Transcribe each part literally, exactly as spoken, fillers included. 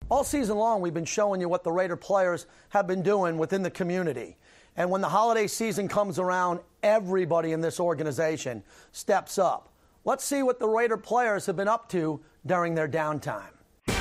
All season long, we've been showing you what the Raider players have been doing within the community. And when the holiday season comes around, everybody in this organization steps up. Let's see what the Raider players have been up to during their downtime.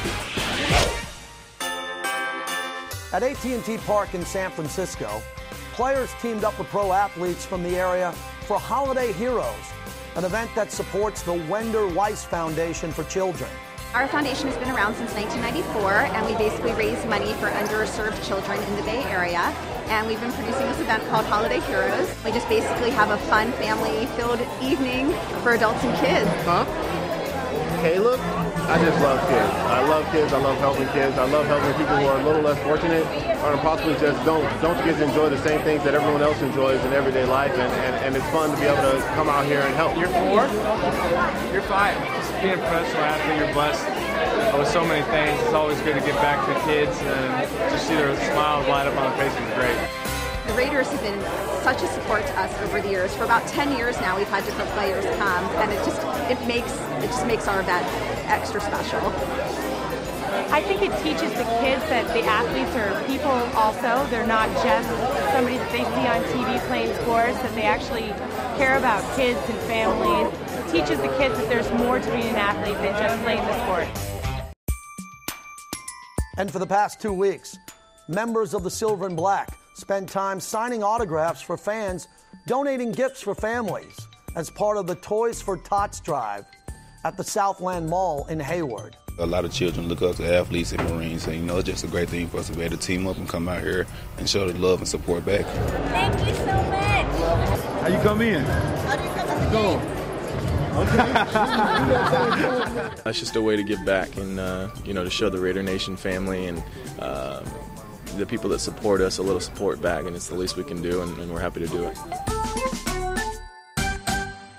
At A T and T Park in San Francisco, players teamed up with pro athletes from the area for Holiday Heroes, an event that supports the Wender Weiss Foundation for Children. Our foundation has been around since nineteen ninety-four, and we basically raise money for underserved children in the Bay Area. And we've been producing this event called Holiday Heroes. We just basically have a fun, family-filled evening for adults and kids. Huh? Caleb? I just love kids. I love kids. I love helping kids. I love helping people who are a little less fortunate or possibly just don't don't get to enjoy the same things that everyone else enjoys in everyday life. And, and, and it's fun to be able to come out here and help. You're four? You're five. Just being a professional athlete, you're blessed with so many things. It's always good to give back to the kids and just see their smiles light up on their faces is great. The Raiders have been such a support to us over the years. For about ten years now, we've had different players come, and it just it makes it just makes our event extra special. I think it teaches the kids that the athletes are people also. They're not just somebody that they see on T V playing sports, that they actually care about kids and families. It teaches the kids that there's more to being an athlete than just playing the sport. And for the past two weeks, members of the Silver and Black spend time signing autographs for fans, donating gifts for families as part of the Toys for Tots drive at the Southland Mall in Hayward. A lot of children look up to athletes and Marines, and you know, it's just a great thing for us to be able to team up and come out here and show the love and support back. Thank you so much. How you come in? How do you come in the game? That's just a way to give back and, uh, you know, to show the Raider Nation family and uh, the people that support us a little support back, and it's the least we can do, and, and we're happy to do it.